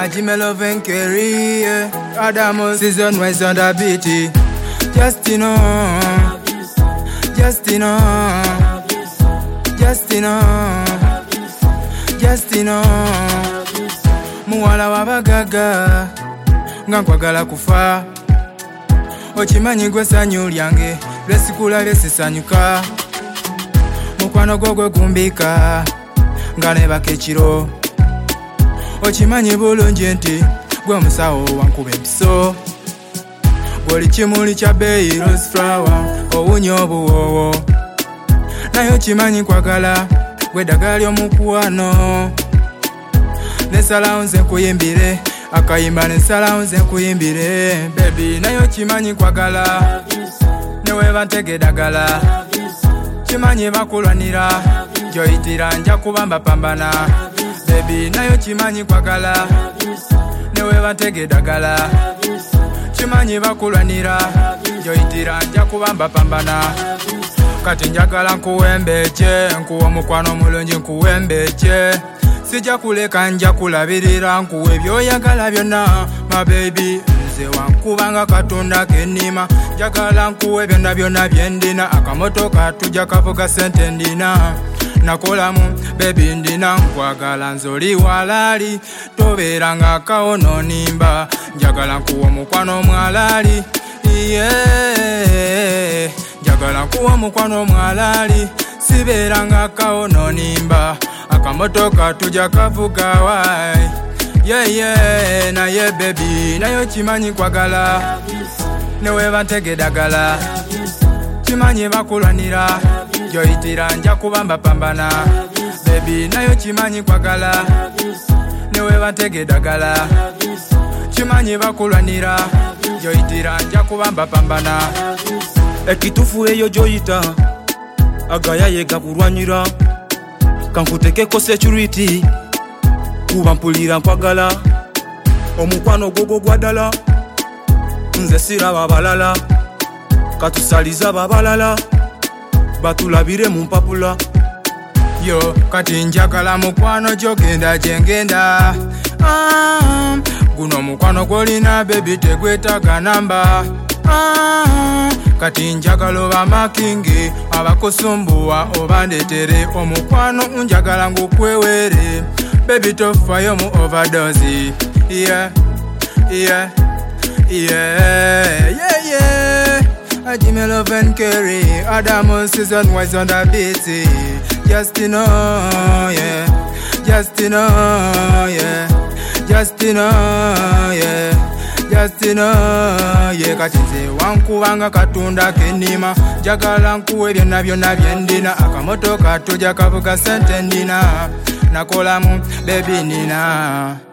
Jimmy Love and Kerry, yeah. Adamo season wise on the beat. Justino, Justino, Justino, Justino. Muwala wabagaga nga nkwagala kufa. Okimanyi gwe sanyu lyange lwesikula lyesisanyuka. Mukwano gwo gwe gumbika nga nebaka ekiro. Okimanyi bulungi nti gwe omusawo wankuba empiso. Gwoli kimuli kya bbeeyi rose flower owunya obuwoowo. Naye okimanyi nkwagala gwe ddagala ly'omukwano. Nesalawo nze nkuyimbire akayimba nesalawo nze nkuyimbire baby. Naye okimanyi nkwagala neweeba ntege ddagala. Kimanyi bakulwanira gyoyitira nja kubamba pambana baby. Naye okimanyi nkwagala neweeba ntege ddagala. Kimanyi bakulwanira gyoyitira nja kubamba pambana. Kati njagala nkuwembekye nkuwa omukwano mulungi nkuwembekye. Sijja kuleka nja kulabirira nkuwa ebyoyagala byonna my baby. Nze wankubanga katonda kennima njagala nkuwa byonna byonna byendina. Akamotoka tujja kavuga sente ndina nakolamu baby ndina. Nkwagala nzoli walali tobeeranga kawono nimba. Njagala nkuwa omukwano mwalali yeah. Njagala nkuwa omukwano mwalali sibeeranga kawono nimba. Akamotoka tujja kavuga wai yeah. Naye baby naye okimanyi nkwagala neweeba ntege ddagala. Kimanyi bakulwanira gyoyitira nja kubamba pambana baby. Naye okimanyi nkwagala neweeba ntege ddagala. Kimanyi bakulwanira gyoyitira nja kubamba pambana. Ekitufu eyo gyoyita agayaye gakulwanyira. Kankutekeko security kuba mpulira nkwagala. Omukwano gwo gwa ddala nze siraba balala. Katusaliza babalala batulabire mu mpapula. Yo kati njagala mukwano gyogenda gyengenda. Guno mukwano gwolina baby tegwetaaga namba. Kati njagala oba makingi abakusumbuwa obandetere. Omukwano njagala ngukwewere baby tofayo mu overdose yeah. Jimmy Love and Kerry Adamo season wise on the beat. Justino yeah. Justino yeah. Justino yeah. Justino yeah. Kati nze wankubanga katonda kennima njagala nkuwe byonna byonna byendina. Akamotoka tujja kavuga sente ndina nakolamu baby nina.